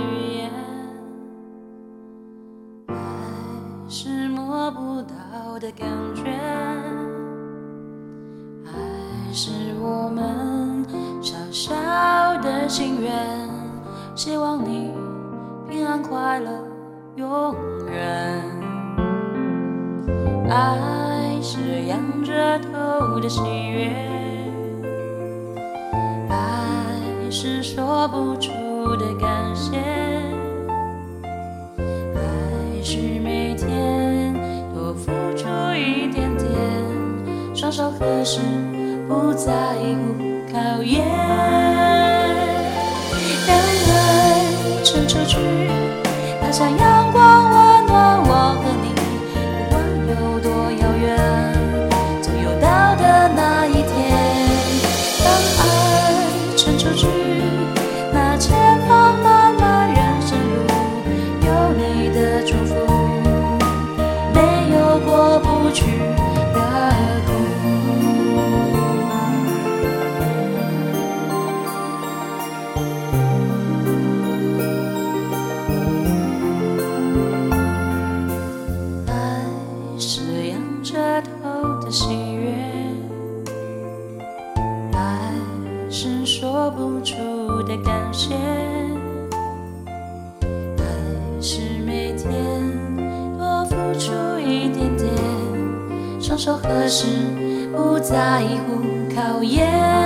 语言，爱是摸不到的感觉，爱是我们小小的心愿，希望你平安快乐永远。爱是仰着头的喜悦，爱是说不出的感谢，爱是每天多付出一点点，双手合十不在乎考验，让爱撑出去，它像阳光温暖我和你，不管有多遥远，总有到的那一天。让爱撑出去，那前方漫漫人生路，有你的祝福，没有过不去的苦。爱是仰着头的喜悦，爱是说不出的感谢，爱是每天多付出一点点，双手合十不在乎考验，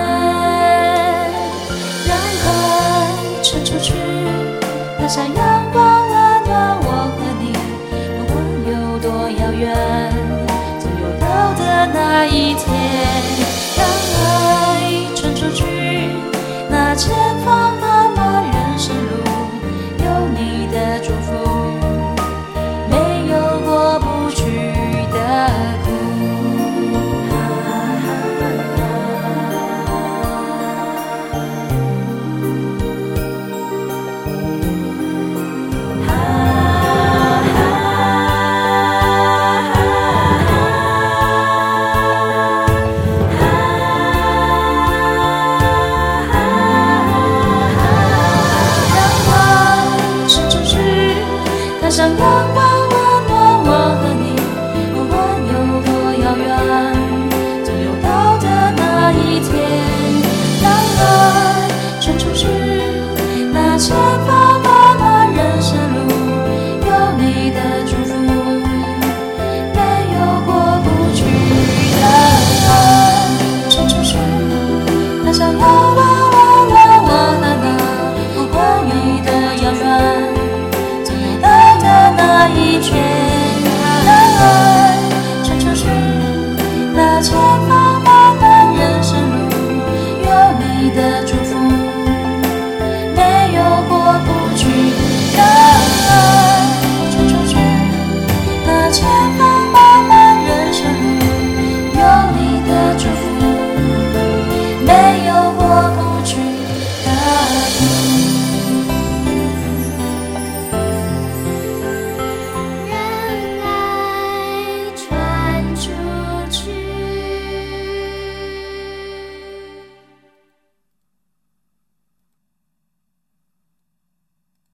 让爱撑出去，它像阳光温暖我和你，不管有多遥远，总有到的那一天。让爱撑出去，那前方漫漫人生路，有你的祝福，没有过不去的苦。像阳光温暖我和你，不管有多遥远，总有到的那一天。让爱撑出去，那前方漫漫人生路，有你的祝福，没有过不去的爱。撑出去，那像阳光温暖我和你，不管你的遥远，那一天。